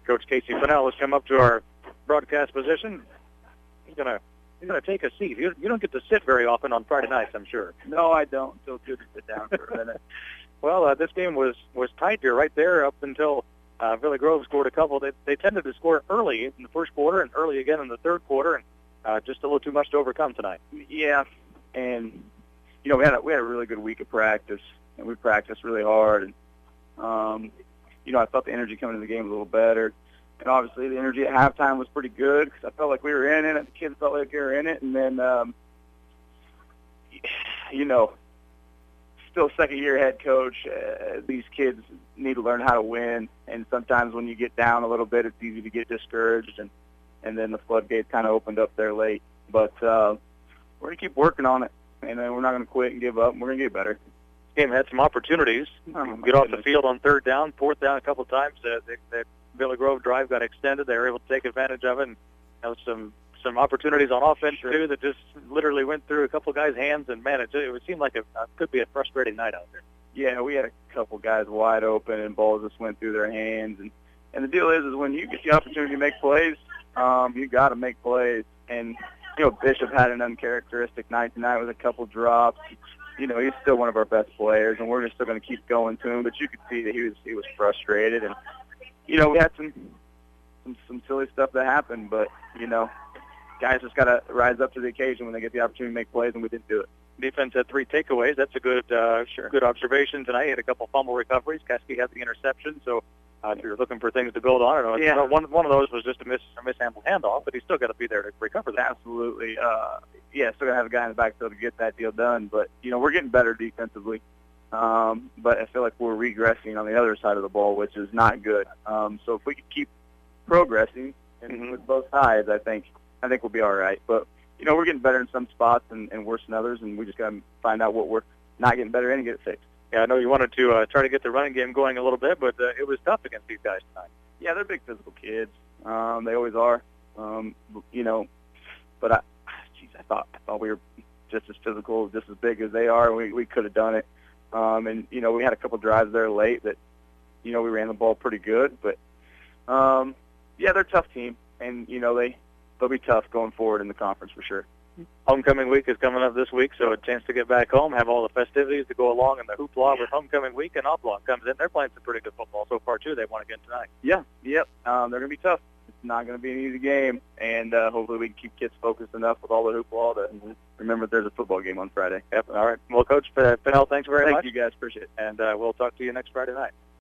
Coach Casey Fennell has come up to our broadcast position. He's gonna take a seat. You don't get to sit very often on Friday nights, I'm sure. No, I don't. It feels good to sit down for a minute. Well, this game was tight here right there up until Villa Grove scored a couple. They tended to score early in the first quarter and early again in the third quarter, and just a little too much to overcome tonight. Yeah, and we had a really good week of practice, and we practiced really hard. And I felt the energy coming into the game a little better. And obviously the energy at halftime was pretty good because I felt like we were in it. The kids felt like they were in it. And then, still second-year head coach, these kids need to learn how to win. And sometimes when you get down a little bit, it's easy to get discouraged. And then the floodgates kind of opened up there late. But we're going to keep working on it. And then we're not going to quit and give up. And we're going to get better. Game had some opportunities. Get off the field on third down, fourth down a couple of times. The Villa Grove drive got extended. They were able to take advantage of it. And there was some opportunities on offense, too, that just literally went through a couple of guys' hands. And, man, it seemed like it could be a frustrating night out there. Yeah, we had a couple guys wide open, and balls just went through their hands. And the deal is when you get the opportunity to make plays, you got to make plays. And, Bishop had an uncharacteristic night tonight with a couple drops. He's still one of our best players, and we're just still going to keep going to him. But you could see that he was frustrated, and we had some silly stuff that happened. But guys just got to rise up to the occasion when they get the opportunity to make plays, and we didn't do it. Defense had 3 takeaways. That's a good observation tonight. He had a couple fumble recoveries. Caskey had the interception, so if you're looking for things to build on, one of those was just a mishandled handoff, but he's still got to be there to recover that. Absolutely. Still got to have a guy in the backfield to get that deal done. But, we're getting better defensively. But I feel like we're regressing on the other side of the ball, which is not good. So if we could keep progressing with both sides, I think we'll be all right. But, we're getting better in some spots and worse in others, and we just got to find out what we're not getting better in and get it fixed. Yeah, I know you wanted to try to get the running game going a little bit, but it was tough against these guys tonight. Yeah, they're big physical kids. They always are. But I thought we were just as physical, just as big as they are. We could have done it. And we had a couple drives there late that, we ran the ball pretty good. But they're a tough team, and they'll be tough going forward in the conference for sure. Homecoming week is coming up this week, so a chance to get back home, have all the festivities to go along, and the hoopla with homecoming week, and Oblong comes in. They're playing some pretty good football so far, too. They won again tonight. Yeah, yep. They're going to be tough. It's not going to be an easy game, and hopefully we can keep kids focused enough with all the hoopla to remember that there's a football game on Friday. Yep, all right. Well, Coach Fennell, thanks very much. Thank you, guys. Appreciate it. And we'll talk to you next Friday night.